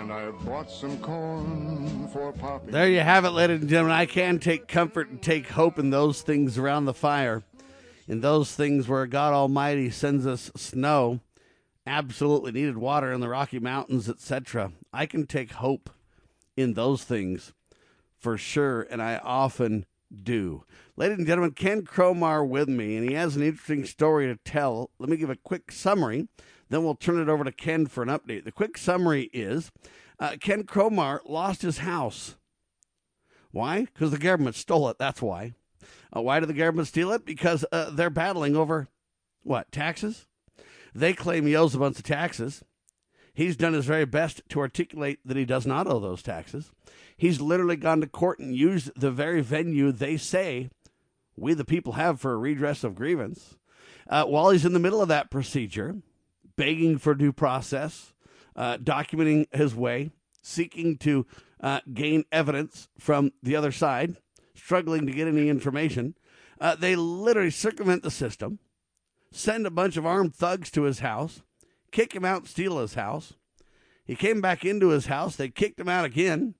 And I bought some corn for Poppy. There you have it, ladies and gentlemen. I can take comfort and take hope in those things around the fire, in those things where God Almighty sends us snow, absolutely needed water in the Rocky Mountains, etc. I can take hope in those things for sure, and I often do. Ladies and gentlemen, Ken Cromar with me, and he has an interesting story to tell. Let me give a quick summary, then we'll turn it over to Ken for an update. The quick summary is Ken Cromar lost his house. Why? Because the government stole it, that's why. Why did the government steal it? Because they're battling over, what, taxes? They claim he owes a bunch of taxes. He's done his very best to articulate that he does not owe those taxes. He's literally gone to court and used the very venue they say we the people have for a redress of grievance. While he's in the middle of that procedure, begging for due process, documenting his way, seeking to gain evidence from the other side, struggling to get any information, they literally circumvent the system, send a bunch of armed thugs to his house, kick him out and steal his house. He came back into his house. They kicked him out again.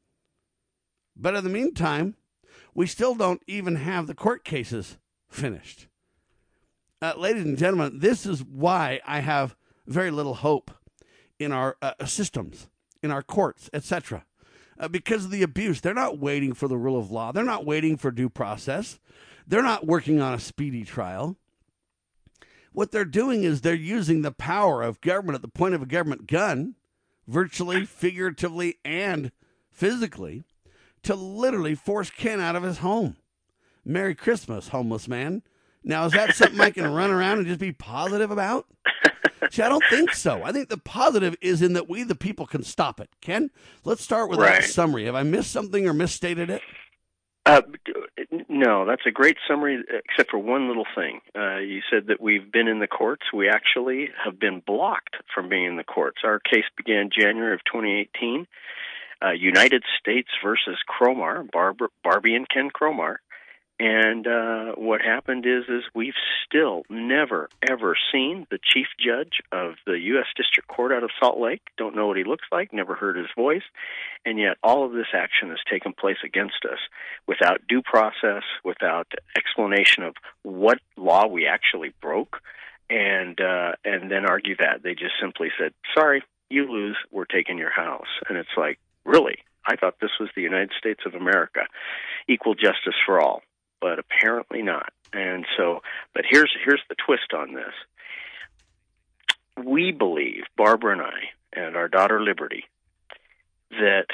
But in the meantime, we still don't even have the court cases finished. Ladies and gentlemen, this is why I have very little hope in our systems, in our courts, etc. Because of the abuse. They're not waiting for the rule of law. They're not waiting for due process. They're not working on a speedy trial. What they're doing is they're using the power of government at the point of a government gun, virtually, figuratively, and physically, to literally force Ken out of his home. Merry Christmas, homeless man. Now, is that something I can run around and just be positive about? See, I don't think so. I think the positive is in that we, the people, can stop it. Ken, let's start with that summary. Have I missed something or misstated it? No, that's a great summary, except for one little thing. You said that we've been in the courts. We actually have been blocked from being in the courts. Our case began January of 2018, United States versus Cromar, Barbie and Ken Cromar. And what happened is we've still never, ever seen the chief judge of the U.S. District Court out of Salt Lake. Don't know what he looks like, never heard his voice. And yet all of this action has taken place against us without due process, without explanation of what law we actually broke, and then argue that. They just simply said, sorry, you lose, we're taking your house. And it's like, really? I thought this was the United States of America, equal justice for all. But apparently not. And so, but here's the twist on this. We believe, Barbara and I, and our daughter Liberty, that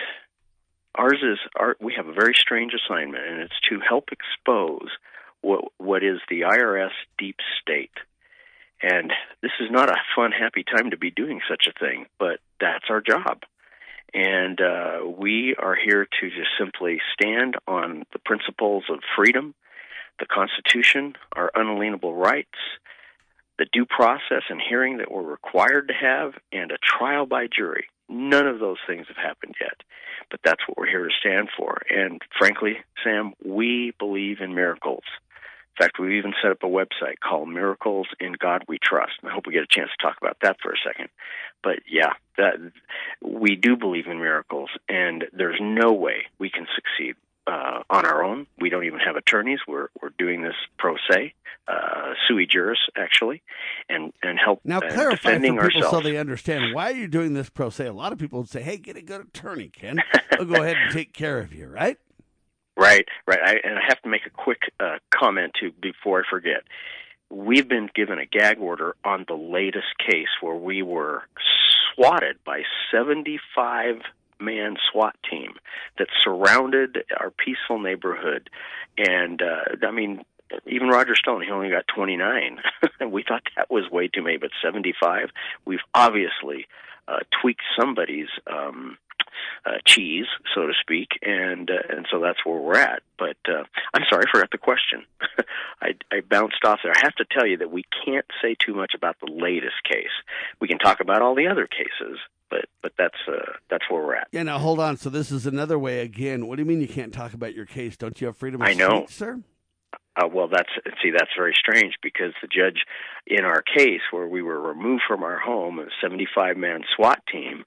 we have a very strange assignment, and it's to help expose what is the IRS deep state. And this is not a fun, happy time to be doing such a thing, but that's our job. And we are here to just simply stand on the principles of freedom, the Constitution, our unalienable rights, the due process and hearing that we're required to have, and a trial by jury. None of those things have happened yet, but that's what we're here to stand for. And frankly, Sam, we believe in miracles. In fact, we've even set up a website called Miracles in God We Trust. And I hope we get a chance to talk about that for a second. But yeah, that we do believe in miracles, and there's no way we can succeed on our own. We don't even have attorneys. We're doing this pro se, sui juris, actually, and help now clarify defending for people ourselves. So they understand why are you doing this pro se. A lot of people would say, "Hey, get a good attorney, Ken. I'll go ahead and take care of you." Right? Right. And I have to make a quick comment too before I forget. We've been given a gag order on the latest case where we were swatted by 75-man SWAT team that surrounded our peaceful neighborhood. And, even Roger Stone, he only got 29. And we thought that was way too many, but 75? We've obviously tweaked somebody's cheese, so to speak, and so that's where we're at. But I'm sorry, I forgot the question. I bounced off there. I have to tell you that we can't say too much about the latest case. We can talk about all the other cases, but that's where we're at. Yeah, now hold on. So this is another way again. What do you mean you can't talk about your case? Don't you have freedom of speech, sir? Well, that's very strange because the judge in our case where we were removed from our home, a 75-man SWAT team,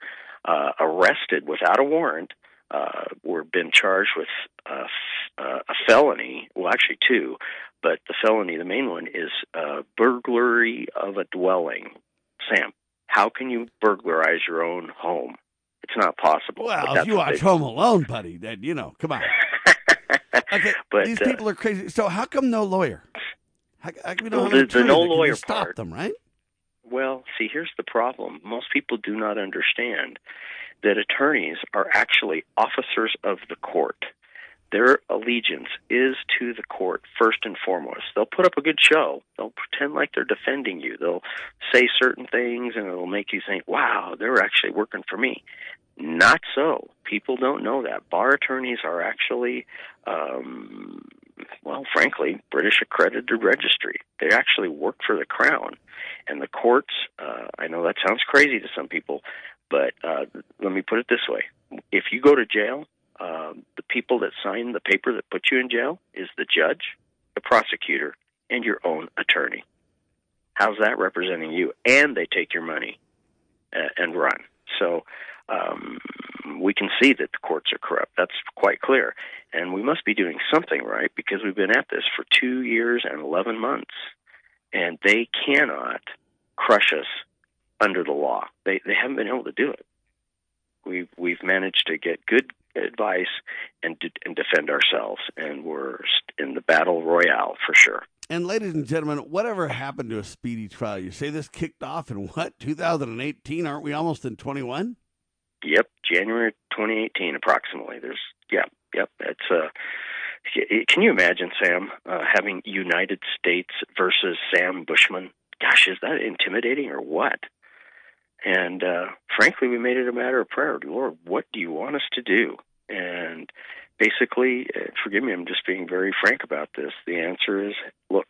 arrested without a warrant, were been charged with a felony. Well, actually two, but the felony, the main one, is burglary of a dwelling. Sam, how can you burglarize your own home? It's not possible. Well, if you watch Home Alone, buddy, then, come on. Okay, but these people are crazy. So how come no lawyer? How come you don't have an attorney the no that can lawyer just stop part, them, right? Well, see, here's the problem. Most people do not understand that attorneys are actually officers of the court. Their allegiance is to the court first and foremost. They'll put up a good show. They'll pretend like they're defending you. They'll say certain things, and it'll make you think, wow, they're actually working for me. Not so. People don't know that. Bar attorneys are actually, frankly, British accredited registry. They actually work for the Crown. And the courts, I know that sounds crazy to some people, but let me put it this way. If you go to jail, the people that sign the paper that put you in jail is the judge, the prosecutor, and your own attorney. How's that representing you? And they take your money and run. So we can see that the courts are corrupt. That's quite clear. And we must be doing something right, because we've been at this for 2 years and 11 months. And they cannot crush us under the law. They haven't been able to do it. We've managed to get good advice and defend ourselves, and we're in the battle royale for sure. And ladies and gentlemen, whatever happened to a speedy trial? You say this kicked off in 2018? Aren't we almost in 21? Yep, January 2018 approximately. Yep. It's can you imagine, Sam, having United States versus Sam Bushman? Gosh, is that intimidating or what? And frankly, we made it a matter of prayer. Lord, what do you want us to do? And basically, forgive me, I'm just being very frank about this. The answer is, look,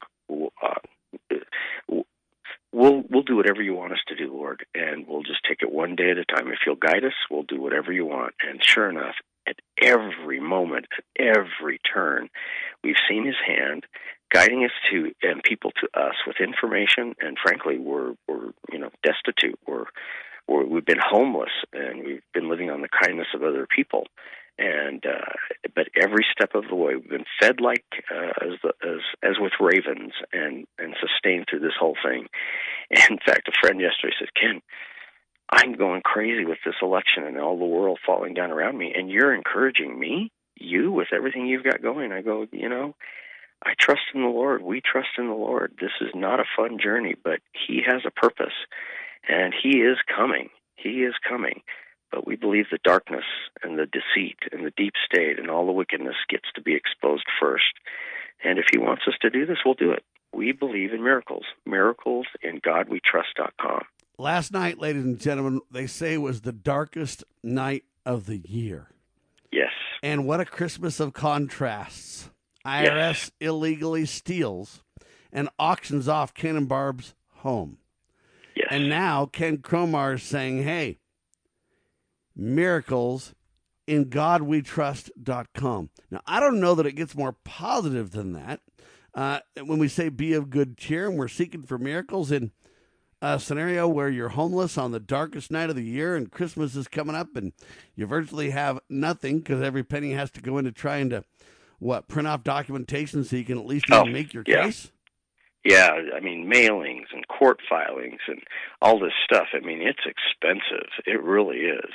we'll do whatever you want us to do, Lord, and we'll just take it one day at a time. If you'll guide us, we'll do whatever you want. And sure enough, at every moment, at every turn, we've seen his hand guiding us to, and people to us, with information. And frankly, we're destitute. We've been homeless, and we've been living on the kindness of other people. And but every step of the way, we've been fed like as with ravens, and sustained through this whole thing. And in fact, a friend yesterday said, Ken, I'm going crazy with this election and all the world falling down around me, and you're encouraging me, you, with everything you've got going. I go, I trust in the Lord. We trust in the Lord. This is not a fun journey, but he has a purpose, and he is coming. He is coming. But we believe the darkness and the deceit and the deep state and all the wickedness gets to be exposed first. And if he wants us to do this, we'll do it. We believe in miracles. MiraclesInGodWeTrust.com. Last night, ladies and gentlemen, they say was the darkest night of the year. Yes. And what a Christmas of contrasts. IRS illegally steals and auctions off Ken and Barb's home. Yes. And now Ken Cromar is saying, hey, miracles in GodWeTrust.com. Now, I don't know that it gets more positive than that. When we say be of good cheer and we're seeking for miracles in a scenario where you're homeless on the darkest night of the year and Christmas is coming up and you virtually have nothing because every penny has to go into trying to, print off documentation so you can at least even make your case? Yeah, I mean, mailings and court filings and all this stuff. I mean, it's expensive. It really is.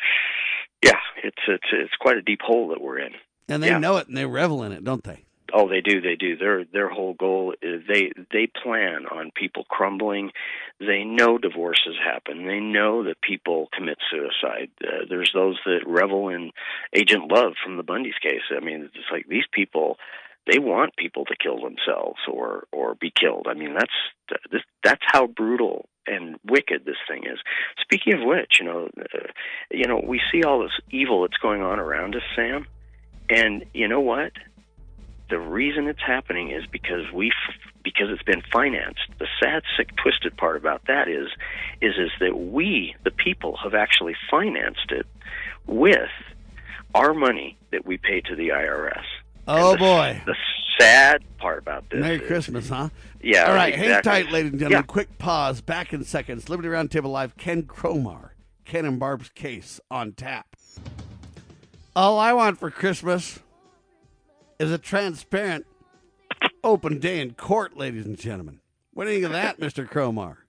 It's quite a deep hole that we're in. And they know it and they revel in it, don't they? Oh, they do. They do. Their whole goal is they plan on people crumbling. They know divorces happen. They know that people commit suicide. There's those that revel in Agent Love from the Bundy's case. I mean, it's like these people, they want people to kill themselves or be killed. I mean, that's how brutal and wicked this thing is. Speaking of which, we see all this evil that's going on around us, Sam, and you know what? The reason it's happening is because it's been financed. The sad, sick, twisted part about that is that we, the people, have actually financed it with our money that we pay to the IRS. Oh, boy. The sad part about this Merry Christmas, huh? Yeah. All right, exactly. hang tight, ladies and gentlemen. Quick pause. Back in seconds. Liberty Roundtable Live, Ken Cromar. Ken and Barb's Case on tap. All I want for Christmas is a transparent, open day in court, ladies and gentlemen. What do you think of that, Mr. Cromar?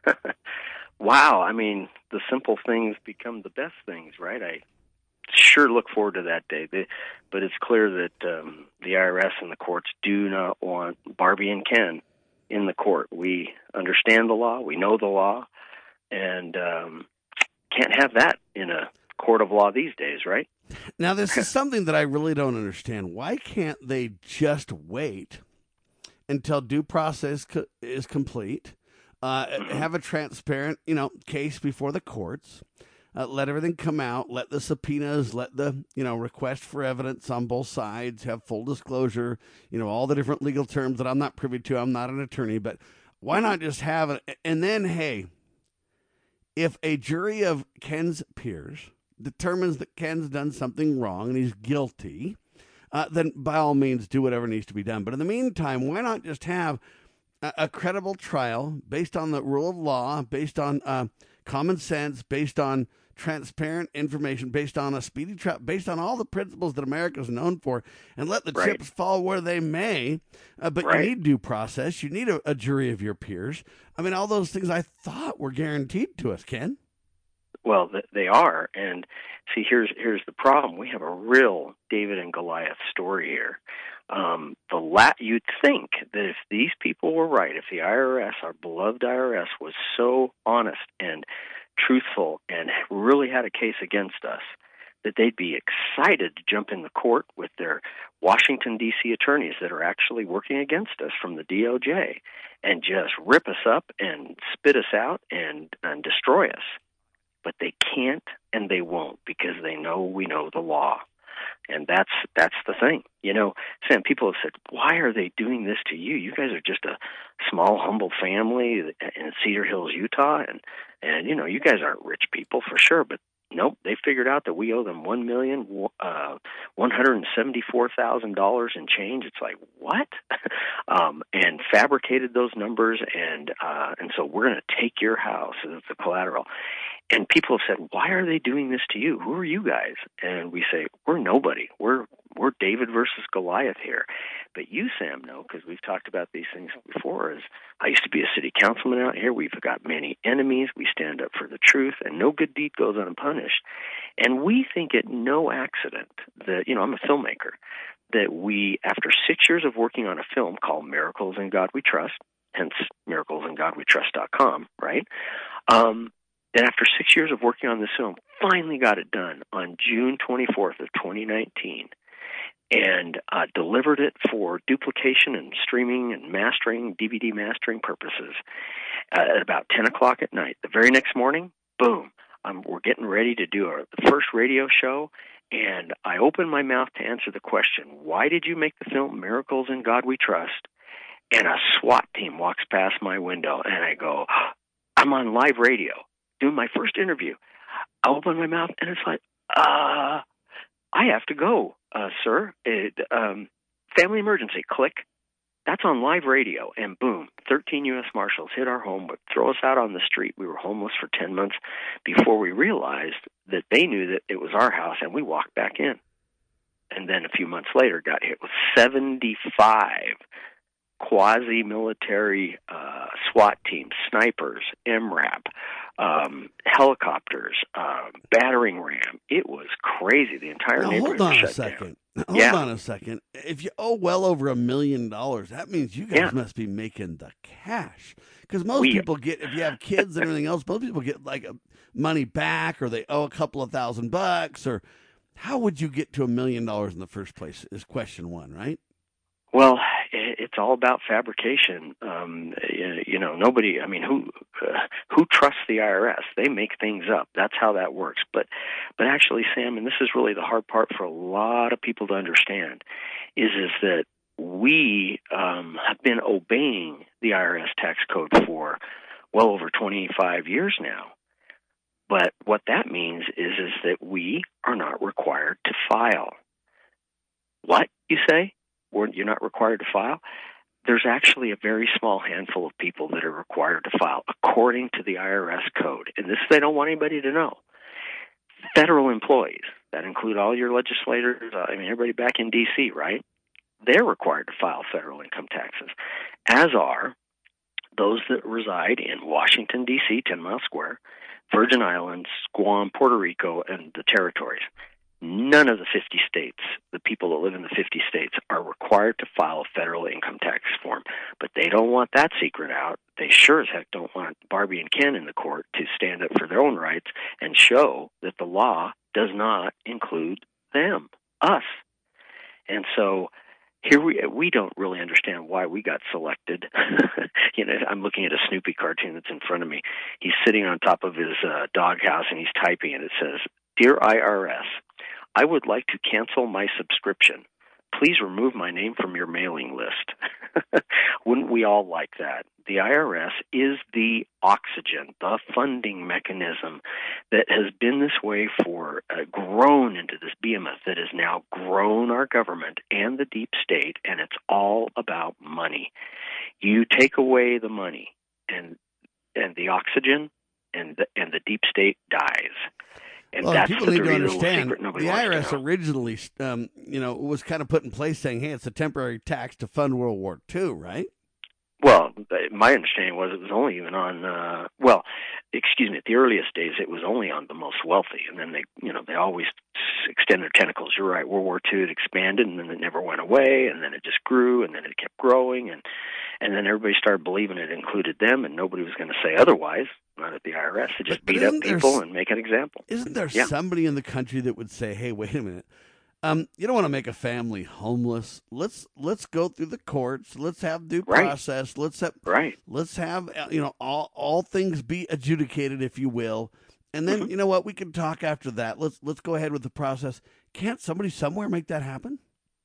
Wow, I mean, the simple things become the best things, right? I sure look forward to that day. But it's clear that the IRS and the courts do not want Barbie and Ken in the court. We understand the law, we know the law, and can't have that in a court of law these days, right? Now, this is something that I really don't understand. Why can't they just wait until due process is complete, have a transparent, case before the courts, let everything come out, let the subpoenas, let the, request for evidence on both sides, have full disclosure, all the different legal terms that I'm not privy to. I'm not an attorney, but why not just have it? And then, hey, if a jury of Ken's peers determines that Ken's done something wrong and he's guilty, then by all means do whatever needs to be done. But in the meantime, why not just have a credible trial based on the rule of law, based on common sense, based on transparent information, based on a speedy trial, based on all the principles that America is known for, and let the chips fall where they may. But you need due process. You need a jury of your peers. I mean, all those things I thought were guaranteed to us, Ken. Well, they are, and see, here's the problem. We have a real David and Goliath story here. You'd think that if these people were right, if the IRS, our beloved IRS, was so honest and truthful and really had a case against us, that they'd be excited to jump in the court with their Washington, D.C. attorneys that are actually working against us from the DOJ and just rip us up and spit us out and destroy us. But they can't and they won't because they know we know the law. And that's the thing. Sam, people have said, why are they doing this to you? You guys are just a small, humble family in Cedar Hills, Utah. And you guys aren't rich people for sure. But nope, they figured out that we owe them $1,174,000 in change. It's like, what? And fabricated those numbers. And so we're going to take your house as the collateral. And people have said, why are they doing this to you? Who are you guys? And we say, we're nobody. We're David versus Goliath here. But you, Sam, know, because we've talked about these things before, I used to be a city councilman out here. We've got many enemies. We stand up for the truth, and no good deed goes unpunished. And we think it no accident that, I'm a filmmaker, that we, after 6 years of working on a film called Miracles in God We Trust, hence miraclesingodwetrust.com, right? Then after 6 years of working on this film, finally got it done on June 24th of 2019 and delivered it for duplication and streaming and mastering, DVD mastering purposes at about 10 o'clock at night. The very next morning, boom, we're getting ready to do the first radio show, and I open my mouth to answer the question, why did you make the film Miracles in God We Trust? And a SWAT team walks past my window, and I go, I'm on live radio doing my first interview. I open my mouth, and it's like, I have to go, sir. Family emergency, click. That's on live radio, and boom, 13 U.S. Marshals hit our home, but throw us out on the street. We were homeless for 10 months before we realized that they knew that it was our house, and we walked back in. And then a few months later, got hit with 75 quasi-military SWAT teams, snipers, MRAP, helicopters, battering ram. It was crazy. The entire neighborhood was shut down. Hold on a second. If you owe well over $1 million, that means you guys must be making the cash. Because most people get, if you have kids and everything else, most people get like money back, or they owe a couple of $1,000, or how would you get to $1 million in the first place is question one, right? Well, it's all about fabrication. Nobody, who trusts the IRS? They make things up. That's how that works. But actually, Sam, and this is really the hard part for a lot of people to understand, is that we have been obeying the IRS tax code for well over 25 years now. But what that means is that we are not required to file. What, you say? You're not required to file? There's actually a very small handful of people that are required to file according to the IRS code. And this they don't want anybody to know. federal employees, that include all your legislators, everybody back in D.C., right? They're required to file federal income taxes, as are those that reside in Washington, D.C., 10 Mile Square, Virgin Islands, Guam, Puerto Rico, and the territories. None of the 50 states, the people that live in the 50 states, are required to file a federal income tax form. But they don't want that secret out. They sure as heck don't want Barbie and Ken in the court to stand up for their own rights and show that the law does not include them, us. And so here we don't really understand why we got selected. I'm looking at a Snoopy cartoon that's in front of me. He's sitting on top of his doghouse and he's typing, and it says, "Dear IRS, I would like to cancel my subscription. Please remove my name from your mailing list." Wouldn't we all like that? The IRS is the oxygen, the funding mechanism that has been this way for, grown into this behemoth that has now grown our government and the deep state, and it's all about money. You take away the money, and the oxygen, and the deep state dies. And well, that's people the need to dirty little understand secret nobody the wants to IRS know. originally, was kind of put in place saying, hey, it's a temporary tax to fund World War II, right? Well, my understanding was it was only even on, at the earliest days it was only on the most wealthy, and then they always extend their tentacles. You're right, World War II, it expanded, and then it never went away, and then it just grew, and then it kept growing, and then everybody started believing it included them, and nobody was going to say otherwise, not at the IRS. They just beat up people and make an example. Isn't there somebody in the country that would say, hey, wait a minute, you don't want to make a family homeless. Let's go through the courts. Let's have due process. Let's have all things be adjudicated, if you will. And then you know what? We can talk after that. Let's go ahead with the process. Can't somebody somewhere make that happen?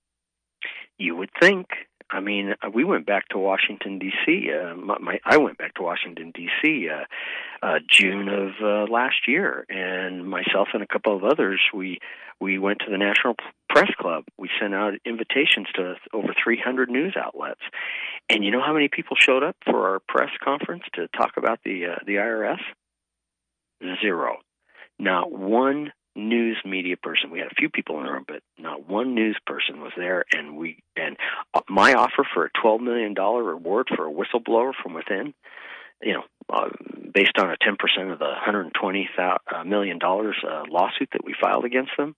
You would think. I mean, we went back to Washington, D.C. I went back to Washington, D.C. June of last year, and myself and a couple of others, we went to the National Press Club. We sent out invitations to over 300 news outlets. And you know how many people showed up for our press conference to talk about the IRS? Zero. Not one news media person. We had a few people in the room, but not one news person was there. And my offer for a $12 million reward for a whistleblower from within, based on a 10% of the $120 million lawsuit that we filed against them,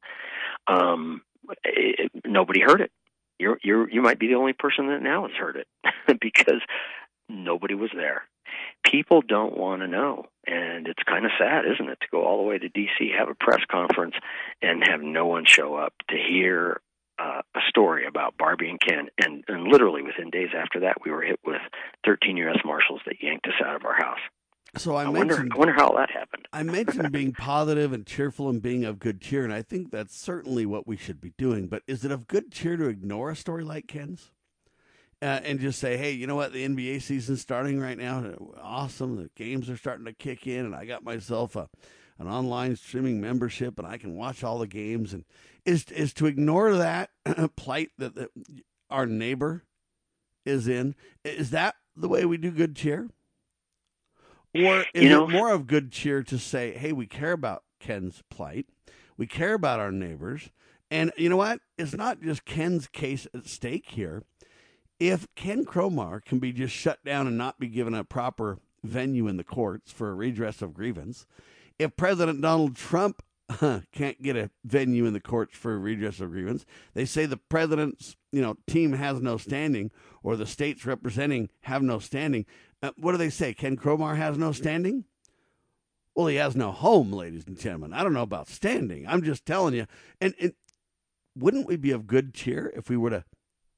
nobody heard it. You might be the only person that now has heard it because nobody was there. People don't want to know, and it's kind of sad, isn't it, to go all the way to D.C., have a press conference, and have no one show up to hear a story about Barbie and Ken. And literally within days after that, we were hit with 13 U.S. Marshals that yanked us out of our house. So I wonder how that happened. I mentioned being positive and cheerful and being of good cheer, and I think that's certainly what we should be doing. But is it of good cheer to ignore a story like Ken's? And just say, hey, you know what? The NBA season's starting right now. Awesome. The games are starting to kick in, and I got myself an online streaming membership, and I can watch all the games. And is to ignore that plight that our neighbor is in, is that the way we do good cheer? Or is it more of good cheer to say, hey, we care about Ken's plight. We care about our neighbors. And you know what? It's not just Ken's case at stake here. If Ken Cromar can be just shut down and not be given a proper venue in the courts for a redress of grievance, if President Donald Trump can't get a venue in the courts for a redress of grievance, they say the president's team has no standing, or the states representing have no standing. What do they say? Ken Cromar has no standing? Well, he has no home, ladies and gentlemen. I don't know about standing. I'm just telling you. And wouldn't we be of good cheer if we were to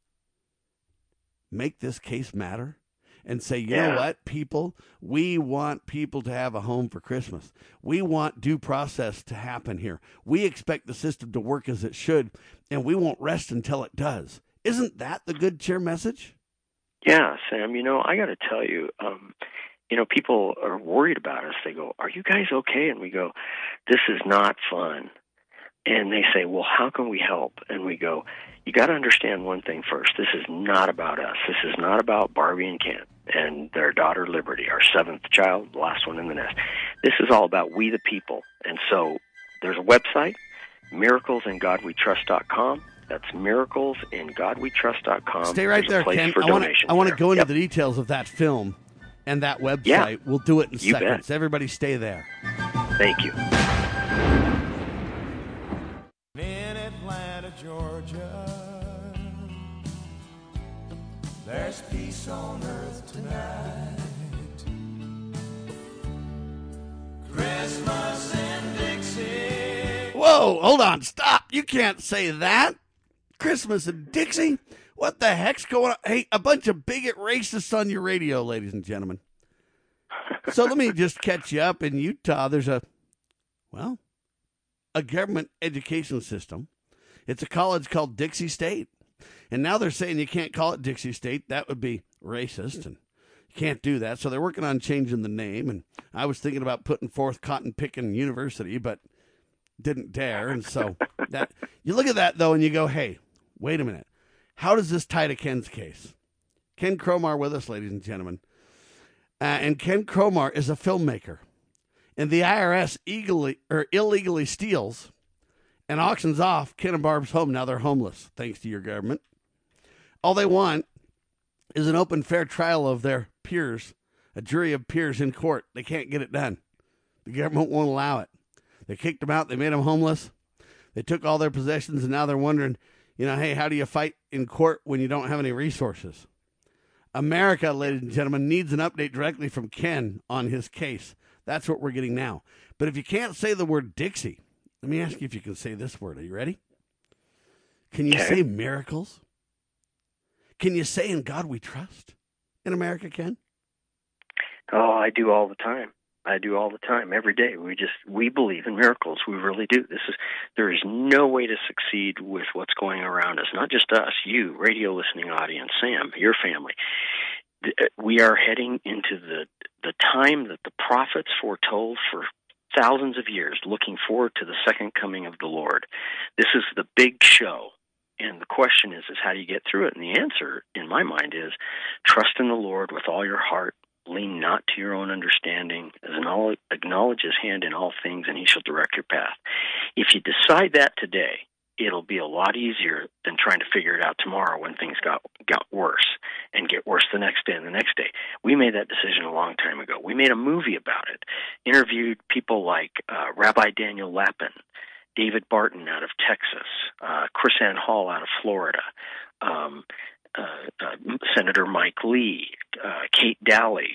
make this case matter and say, you know what, people, we want people to have a home for Christmas. We want due process to happen here. We expect the system to work as it should, and we won't rest until it does. Isn't that the good cheer message? Yeah, Sam, I got to tell you, people are worried about us. They go, are you guys okay? And we go, this is not fun. And they say, well, how can we help? And we go, you got to understand one thing first. This is not about us. This is not about Barbie and Ken and their daughter Liberty, our seventh child, the last one in the nest. This is all about we the people. And so there's a website, miraclesingodwetrust.com. That's miraclesingodwetrust.com. Stay right there, Ken. I want to go into the details of that film and that website. Yeah. We'll do it in You seconds. bet. Everybody stay there. Thank you. In Atlanta, Georgia, there's peace on earth tonight. Christmas in Dixie. Whoa, hold on. Stop. You can't say that. Christmas in Dixie? What the heck's going on? Hey, a bunch of bigot racists on your radio, ladies and gentlemen. So let me just catch you up. In Utah, there's a government education system. It's a college called Dixie State. And now they're saying you can't call it Dixie State. That would be racist, and you can't do that. So they're working on changing the name. And I was thinking about putting forth Cotton Pickin' University, but didn't dare. And so that you look at that, though, and you go, hey, wait a minute. How does this tie to Ken's case? Ken Cromar with us, ladies and gentlemen. And Ken Cromar is a filmmaker. And the IRS illegally steals and auctions off Ken and Barb's home. Now they're homeless, thanks to your government. All they want is an open, fair trial of their peers, a jury of peers in court. They can't get it done. The government won't allow it. They kicked them out. They made them homeless. They took all their possessions, and now they're wondering, hey, how do you fight in court when you don't have any resources? America, ladies and gentlemen, needs an update directly from Ken on his case. That's what we're getting now. But if you can't say the word Dixie, let me ask you if you can say this word. Are you ready? Can you say miracles? Can you say in God we trust in America, Ken? Oh, I do all the time. Every day. We believe in miracles. We really do. There is no way to succeed with what's going around us. Not just us, you, radio listening audience, Sam, your family. We are heading into the time that the prophets foretold for thousands of years, looking forward to the second coming of the Lord. This is the big show. And the question is how do you get through it? And the answer, in my mind, is trust in the Lord with all your heart. Lean not to your own understanding, acknowledge his hand in all things, and he shall direct your path. If you decide that today, it'll be a lot easier than trying to figure it out tomorrow when things got worse and get worse the next day and the next day. We made that decision a long time ago. We made a movie about it, interviewed people like Rabbi Daniel Lapin, David Barton out of Texas, Chris Ann Hall out of Florida, Senator Mike Lee, Kate Daly,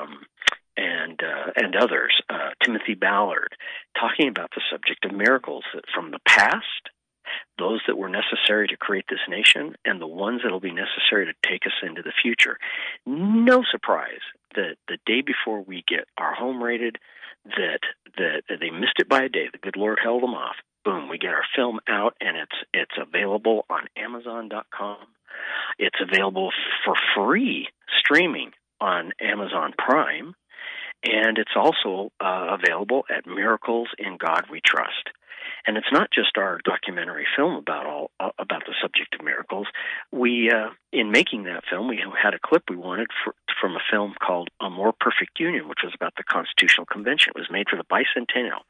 and others, Timothy Ballard, talking about the subject of miracles from the past, those that were necessary to create this nation, and the ones that will be necessary to take us into the future. No surprise that the day before we get our home raided, that they missed it by a day. The good Lord held them off. Boom, we get our film out, and it's available on Amazon.com. It's available for free streaming on Amazon Prime, and it's also available at Miracles in God We Trust. And it's not just our documentary film about the subject of miracles. We, in making that film, we had a clip we wanted from a film called A More Perfect Union, which was about the Constitutional Convention. It was made for the bicentennial,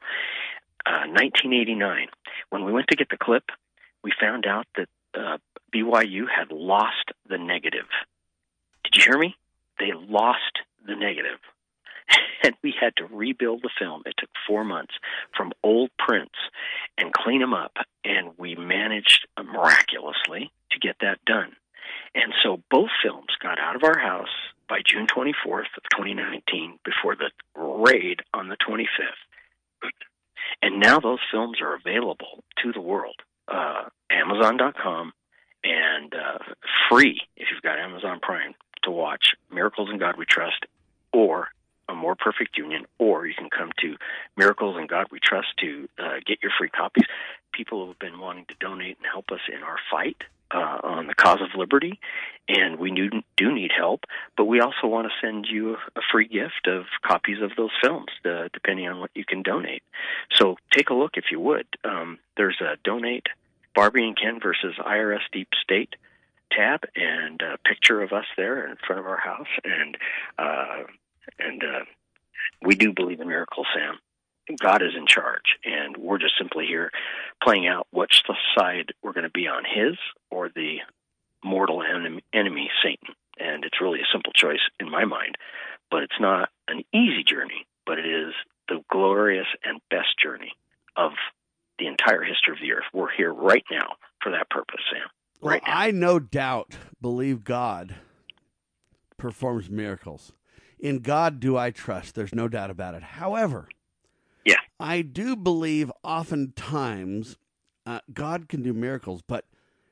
1989. When we went to get the clip, we found out that BYU had lost the negative. Did you hear me? They lost the negative. And we had to rebuild the film. It took 4 months from old prints and clean them up. And we managed miraculously to get that done. And so both films got out of our house by June 24th of 2019 before the raid on the 25th. And now those films are available to the world. Amazon.com and free if you've got Amazon Prime to watch Miracles in God We Trust or A More Perfect Union, or you can come to Miracles in God We Trust to get your free copies. People have been wanting to donate and help us in our fight on the cause of liberty, and we do need help, but we also want to send you a free gift of copies of those films, depending on what you can donate. So take a look if you would. There's a Donate Barbie and Ken versus IRS Deep State tab, and a picture of us there in front of our house, and we do believe in miracles, Sam. God is in charge, and we're just simply here playing out which side we're going to be on, his or the mortal enemy, Satan. And it's really a simple choice in my mind, but it's not an easy journey, but it is the glorious and best journey of the entire history of the earth. We're here right now for that purpose, Sam. Right now. I no doubt believe God performs miracles. In God do I trust. There's no doubt about it. However, yeah, I do believe oftentimes God can do miracles, but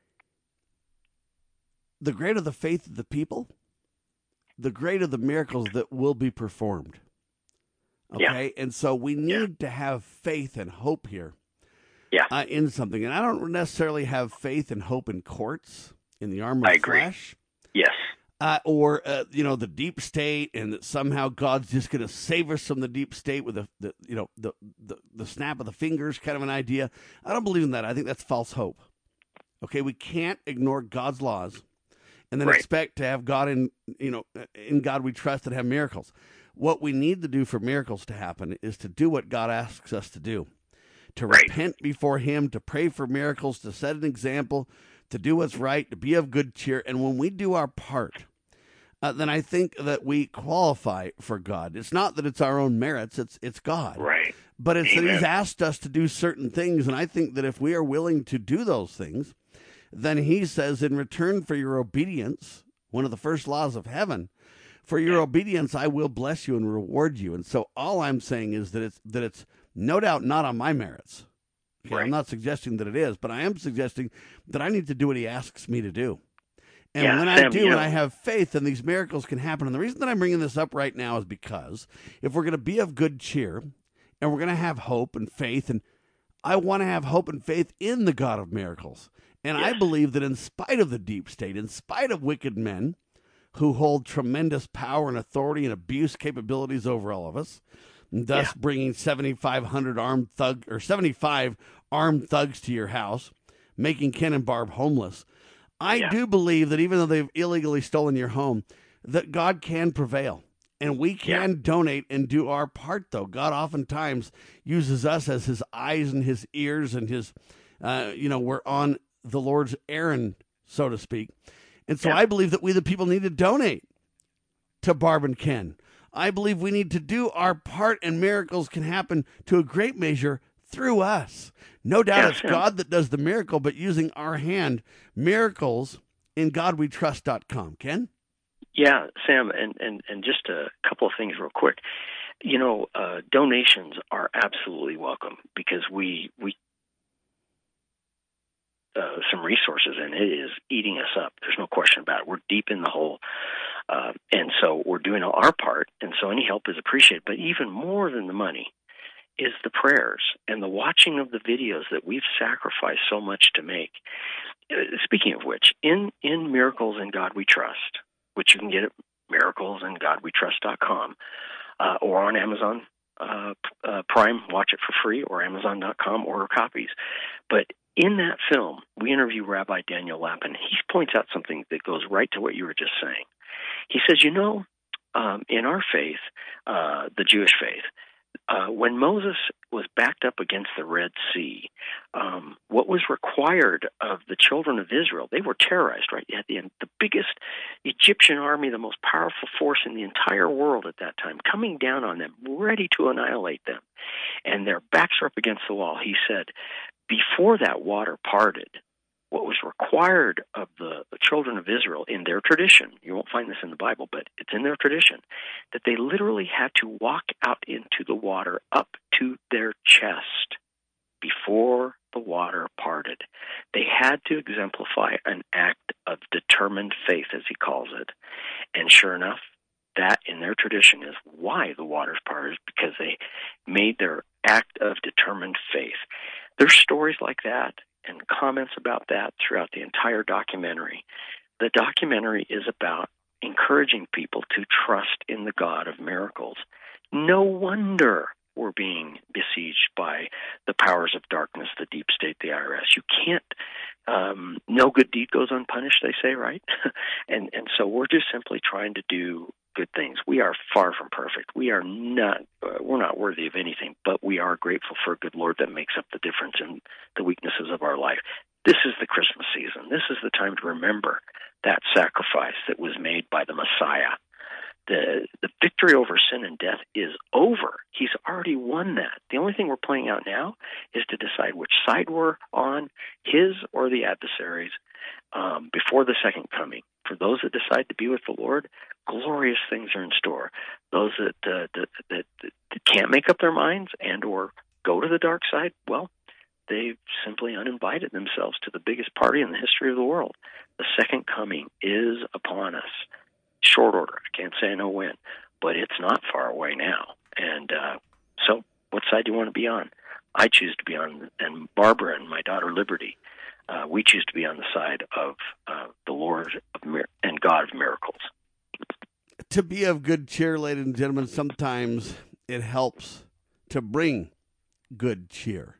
the greater the faith of the people, the greater the miracles that will be performed. Okay? Yeah. And so we need to have faith and hope here in something. And I don't necessarily have faith and hope in courts, in the arm of the flesh. Yes. Or the deep state, and that somehow God's just going to save us from the deep state with the snap of the fingers kind of an idea. I don't believe in that. I think that's false hope. Okay, we can't ignore God's laws and then expect to have God in God we trust and have miracles. What we need to do for miracles to happen is to do what God asks us to do, to repent before Him, to pray for miracles, to set an example, to do what's right, to be of good cheer. And when we do our part, then I think that we qualify for God. It's not that it's our own merits, it's God. Right. But it's that He's asked us to do certain things, and I think that if we are willing to do those things, then He says, in return for your obedience, one of the first laws of heaven, for your obedience I will bless you and reward you. And so all I'm saying is that it's no doubt not on my merits. Okay, I'm not suggesting that it is, but I am suggesting that I need to do what He asks me to do. And when I do, and I have faith, then these miracles can happen. And the reason that I'm bringing this up right now is because if we're going to be of good cheer, and we're going to have hope and faith, and I want to have hope and faith in the God of miracles. And I believe that in spite of the deep state, in spite of wicked men who hold tremendous power and authority and abuse capabilities over all of us, thus bringing 7,500 armed thug or 75 armed thugs to your house, making Ken and Barb homeless. I do believe that even though they've illegally stolen your home, that God can prevail. And we can donate and do our part, though. God oftentimes uses us as His eyes and His ears and His, we're on the Lord's errand, so to speak. And so I believe that we, the people, need to donate to Barb and Ken. I believe we need to do our part, and miracles can happen to a great measure through us. No doubt it's God that does the miracle, but using our hand, miracles in GodWeTrust.com. Ken? Yeah, Sam, and just a couple of things real quick. Donations are absolutely welcome because we some resources, and it is eating us up. There's no question about it. We're deep in the hole. And so we're doing our part, and so any help is appreciated. But even more than the money is the prayers and the watching of the videos that we've sacrificed so much to make. Speaking of which, in Miracles in God We Trust, which you can get at miraclesingodwetrust.com or on Amazon Prime, watch it for free, or Amazon.com, order copies. But in that film, we interview Rabbi Daniel Lapin. He points out something that goes right to what you were just saying. He says, in our faith, the Jewish faith, when Moses was backed up against the Red Sea, what was required of the children of Israel, they were terrorized, right? You had the biggest Egyptian army, the most powerful force in the entire world at that time, coming down on them, ready to annihilate them. And their backs were up against the wall. He said, before that water parted, what was required of the children of Israel in their tradition, you won't find this in the Bible, but it's in their tradition, that they literally had to walk out into the water up to their chest before the water parted. They had to exemplify an act of determined faith, as he calls it. And sure enough, that in their tradition is why the waters parted, because they made their act of determined faith. There's stories like that and comments about that throughout the entire documentary. The documentary is about encouraging people to trust in the God of miracles. No wonder we're being besieged by the powers of darkness, the deep state, the IRS. You can't, no good deed goes unpunished, they say, right? and so we're just simply trying to do good things. We are far from perfect. We are not, we're not worthy of anything, but we are grateful for a good Lord that makes up the difference in the weaknesses of our life. This is the Christmas season. This is the time to remember that sacrifice that was made by the Messiah. The victory over sin and death is over. He's already won that. The only thing we're playing out now is to decide which side we're on, his or the adversaries, before the second coming. For those that decide to be with the Lord, glorious things are in store. Those that can't make up their minds and or go to the dark side, well, they've simply uninvited themselves to the biggest party in the history of the world. The second coming is upon us. Short order. I can't say I know when, but it's not far away now. And so what side do you want to be on? I choose to be on, and Barbara and my daughter Liberty, we choose to be on the side of the Lord and God of miracles. To be of good cheer, ladies and gentlemen, sometimes it helps to bring good cheer.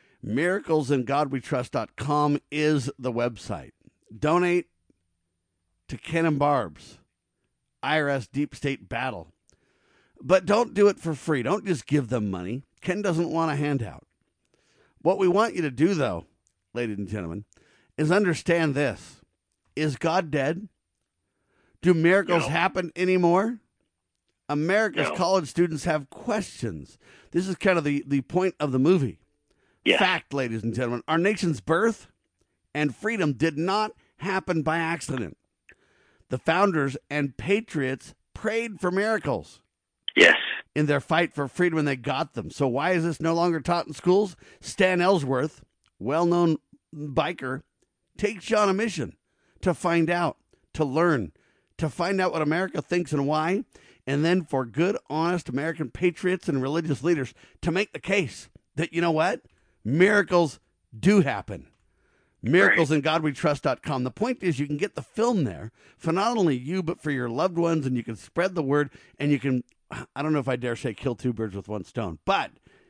miraclesingodwetrust.com is the website. Donate to Ken and Barb's IRS deep state battle. But don't do it for free. Don't just give them money. Ken doesn't want a handout. What we want you to do, though, ladies and gentlemen, is understand this. Is God dead? Do miracles happen anymore? America's college students have questions. This is kind of the point of the movie. Yeah. Fact, ladies and gentlemen, our nation's birth and freedom did not happen by accident. The founders and patriots prayed for miracles. Yes. In their fight for freedom, and they got them. So why is this no longer taught in schools? Stan Ellsworth, well-known biker, takes you on a mission to find out, to learn, to find out what America thinks and why, and then for good, honest American patriots and religious leaders to make the case that, you know what? Miracles do happen. miraclesingodwetrust.com. The point is you can get the film there for not only you, but for your loved ones, and you can spread the word, and you can, I don't know if I dare say kill two birds with one stone, but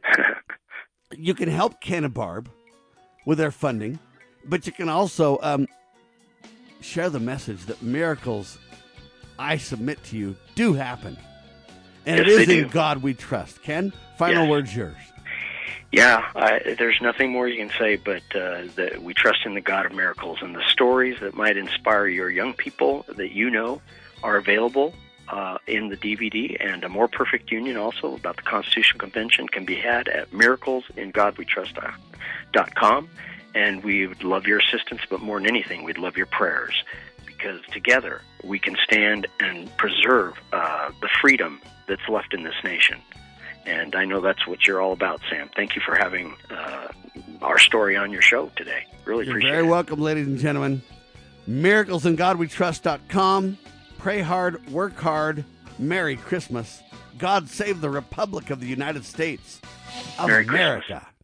you can help Ken and Barb with their funding, but you can also share the message that miracles, I submit to you, do happen. And it is in God we trust. Ken, final word's yours. Yeah, there's nothing more you can say, but that we trust in the God of miracles. And the stories that might inspire your young people that you know are available in the DVD, and A More Perfect Union also about the Constitutional Convention can be had at miraclesingodwetrust.com. And we would love your assistance, but more than anything, we'd love your prayers, because together we can stand and preserve the freedom that's left in this nation. And I know that's what you're all about, Sam. Thank you for having our story on your show today. Really appreciate it. You're very welcome, ladies and gentlemen. miraclesingodwetrust.com. Pray hard, work hard. Merry Christmas. God save the Republic of the United States of Merry America. Christmas.